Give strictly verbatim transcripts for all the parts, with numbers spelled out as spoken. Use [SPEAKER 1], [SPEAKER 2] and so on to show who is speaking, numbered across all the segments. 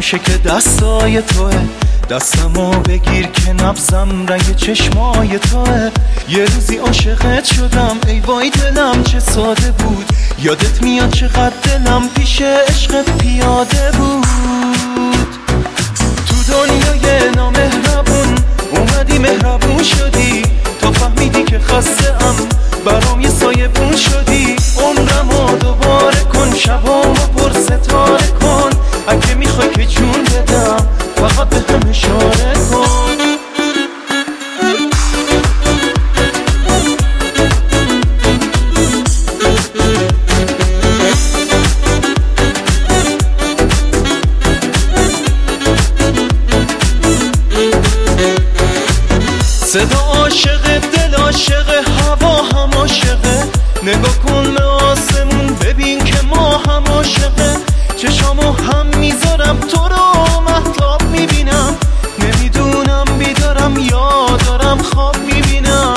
[SPEAKER 1] میشه که دستای توه، دستمو بگیر که نبضم رنگ چشمای توه. یه روزی عاشقت شدم ای وای دلم چه ساده بود، یادت میاد چقدر دلم پیش عشقت پیاده بود. تو دنیای نامهربون اومدی مهربون شدی، تا فهمیدی که خسته ام برام یه سایه بون شدی. عمرمو دوباره کن، شبامو پر ستاره کن، اگه میخوای که جون بدم فقط به هم اشاره کن. صدا عاشقه، دل عاشقه، هوا هم عاشقه. نگاه کن به آسمون ببین که ما هم عاشقه. چشامو هم میذارم تو رو مهتاب میبینم، نمیدونم بیدارم یا دارم خواب میبینم.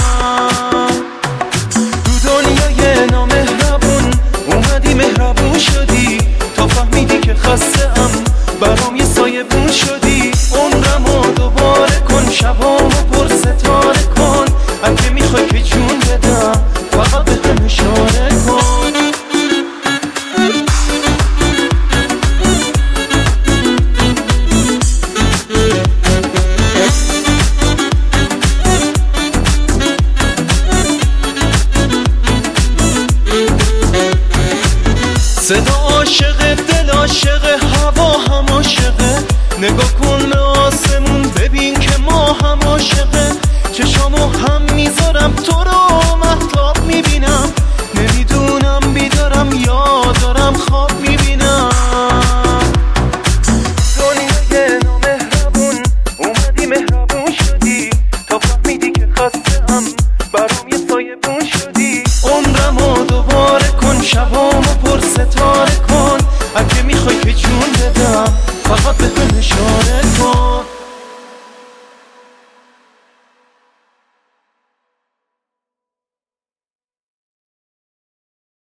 [SPEAKER 1] تو دنیای نامهربون اومدی مهربون شدی، تا فهمیدی که خسته ام برام یه سایه بون شدی. عمرمو دوباره کن، شبامو پر ستاره کن، اگه میخوای که جون بدم فقط به هم اشاره کن. صدا عاشقه، دل عاشقه، هوا هم عاشقه. نگاه کن به آسمون ببین که ما هم عاشقه. چشامو هم میذارم تو رو مهتاب میبینم، نمیدونم بیدارم یا دارم خواب میبینم. دنیای نامهربون اومدی مهربون شدی، تا فهمیدی که خسته ام برام یه سایه بون شدی. عمرمو دوباره کن، شبامو پر ستاره کن، اگه میخوای که جون بدم فقط به هم اشاره کن.